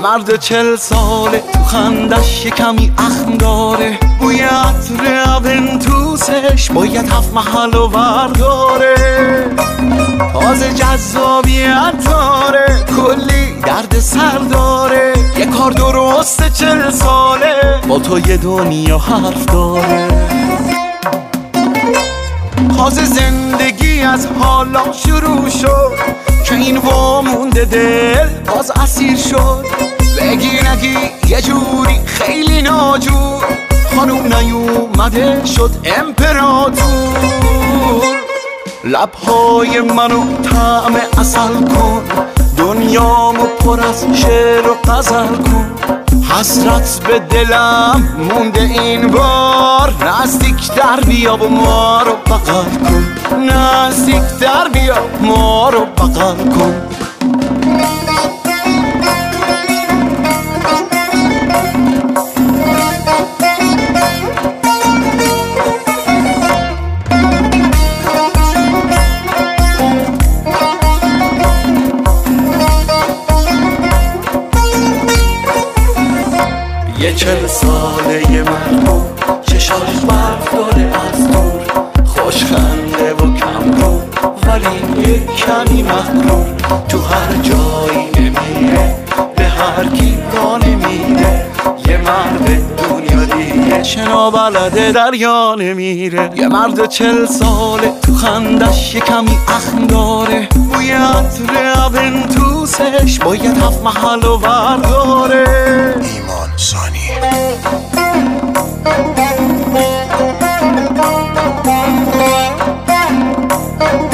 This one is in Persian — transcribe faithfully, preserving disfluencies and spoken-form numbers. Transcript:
مرد چل ساله تو خندش یه کمی اخم داره، بوی عطر اونتوسش باید هفت محل و ورداره، تازه جذابیت داره، کلی درد سر داره، یه کار درسته چل ساله با تو یه دنیا حرف داره. تازه زندگی از حالا شروع شد که این وامونده دل باز اسیر شد، بگی نگی یه جوری خیلی ناجور، خانوم نیومده شد امپراتور. لبهای منو طعم عسل کن، دنیامو پر از شعر و غزل کن، حسرت به دلم مونده این بار، نزدیک در بیا و ما رو بغل کن، نزدیک در بیا ما رو بغل کن. یه چل ساله یه مردم چشاش برف داره از دور، خوشخنده و کم رو ولی یه کمی مغرور، تو هر جایی نمیره به هر کی را نمیره، یه مرد دنیا دیگه شنا بلده دریا نمیره. یه مرد چل ساله تو خندش یه کمی اخم داره، بوی عطر اونتوسش باید هفت محل و ورداره. ایمان ثانی Thank you.